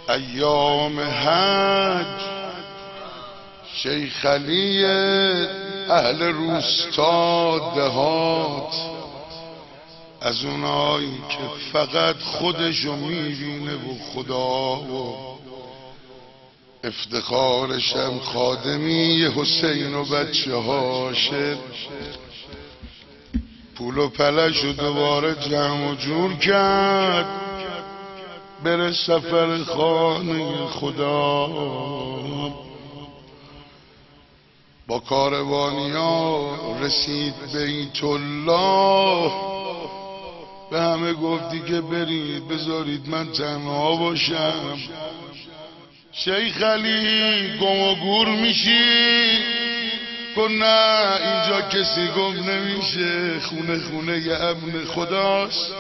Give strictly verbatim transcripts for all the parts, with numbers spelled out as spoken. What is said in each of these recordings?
ایام حج شیخ علی اهل روستا دهات، از اونایی که فقط خودشو میبینه و خدا و افتخارشم خادمی حسین و بچه هاشه، پول و پلشو دوباره جمع و جور کرد بره سفر خانه خدا. با کاروانیا رسید بیت الله، به همه گفتی که برید بذارید من تنها باشم. شیخ علی گم و گور میشی؟ گفت نه اینجا کسی گم نمیشه، خونه خونه ی امن خداست.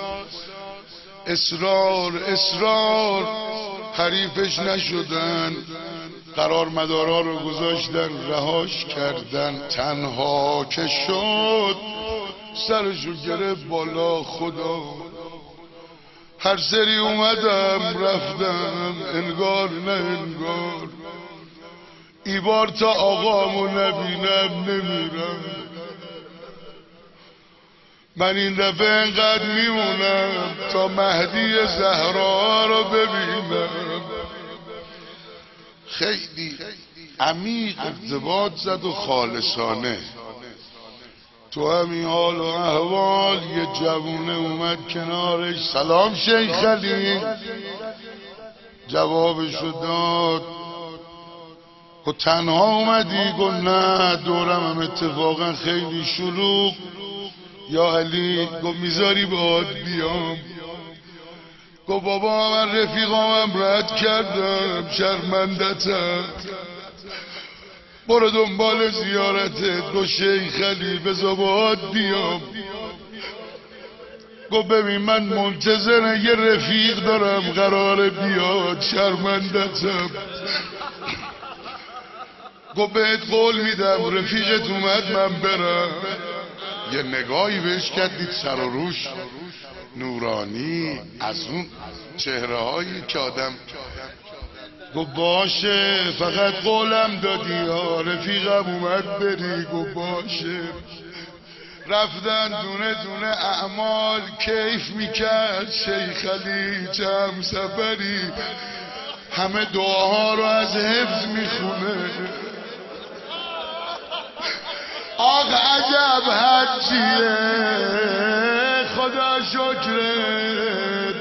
اصرار اصرار حریفش نشدن، قرار مدارا رو گذاشتن رهاش کردن. تنها که شد سرشو گرفت بالا خدا. هر سری اومدم رفتم انگار نه انگار، ای بار تا آقامو نبینم نمیرم. من این دفعه انقدر میمونم تا مهدی زهرا رو ببینم. خیلی عمیق ارتباط زد و خالصانه. تو همین حال و احوال یه جوونه اومد کنارش، سلام شیخ علی. جوابشو داد. و تنها اومدی؟ گفت نه دورم هم اتفاقا خیلی شلوغ. یا علی گفت میذاری باهات بیام؟ گفت بابا من رفیقامم رد کردم شرمندتم، برو دنبال زیارتت. گفت شیخ علی بذار باهات بیام. گفت ببین من منتظر یه رفیق دارم قراره بیاد، شرمندتم. گفت بهت قول میدم رفیقت اومد من برم. یه نگاهی بهش کردید سر و روش نورانی، از اون چهره هایی که آدم. گفت باشه فقط قولم دادی ها، رفیقم اومد بری. گفت باشه. رفتن دونه دونه اعمال کیف میکرد شیخ علی. چند سفری همه دعاها رو از حفظ میخونه. آق عجب حجیه خدا شکرت.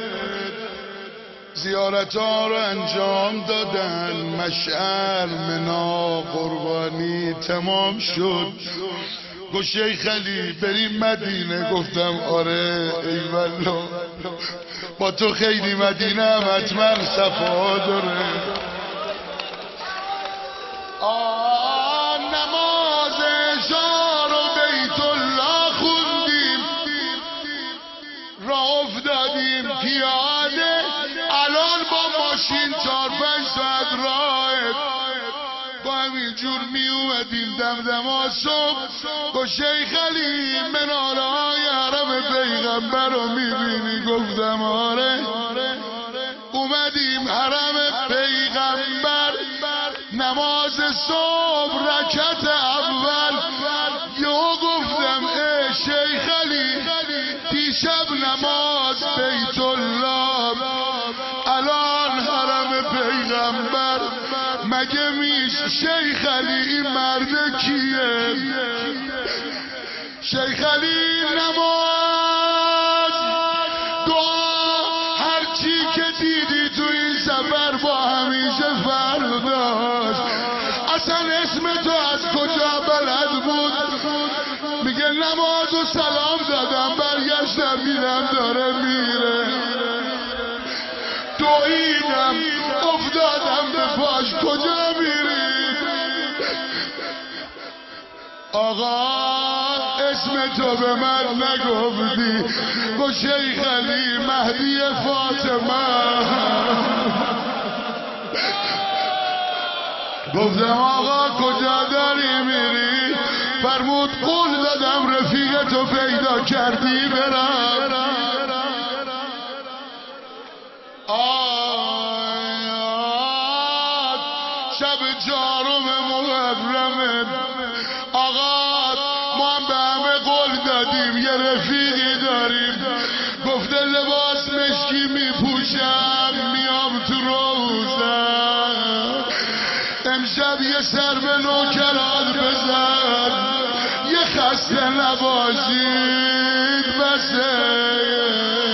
زیارت ها رو انجام دادن، مشعر منا قربانی تمام شد. گفت شیخ علی بریم مدینه؟ گفتم آره ای والله، با تو خیلی مدینه هم حتما صفا داره. آه نماز عشا رو بیت الله خوندیم، راه افتادیم پیاده، الان با ماشین چار پنج ساعت راه. با همینجور می اومدیم دمدما صبح. گفت شیخ علی مناره های حرم پیغمبر رو میبینی؟ گفتم آره. اومدیم حرم پیغمبر، نماز صبح رکعت اول. یهو گفتم ای شیخ علی دیشب نماز بیت الله، الان حرم پیغمبر. مگه میشه شیخ علی این مرد کیه؟ شیخ علی نماز دعا هرچی که دیدی تو این سفر با همیشه فرق داشت. اصلا اسم تو از کجا بلد بود؟ میگه نماز و سلام دادم برگشتم میرم داره میره. دویدم افتادم به پاش، کجا میری؟ آقا اسم تو به من نگفتی. گفت شیخ علی مهدی فاطمه. گفتم آقا کجا داری میری؟ فرمود قول دادم رفیقتو پیدا کردی برم. آی شب چهارم محرمه آقا ما هم به همه قول دادیم یه رفیقی داریم گفته لباس مشکی میپوشم میام تو روزه امشب یه سر به نوکرات بزن یه خسته نباشید بسه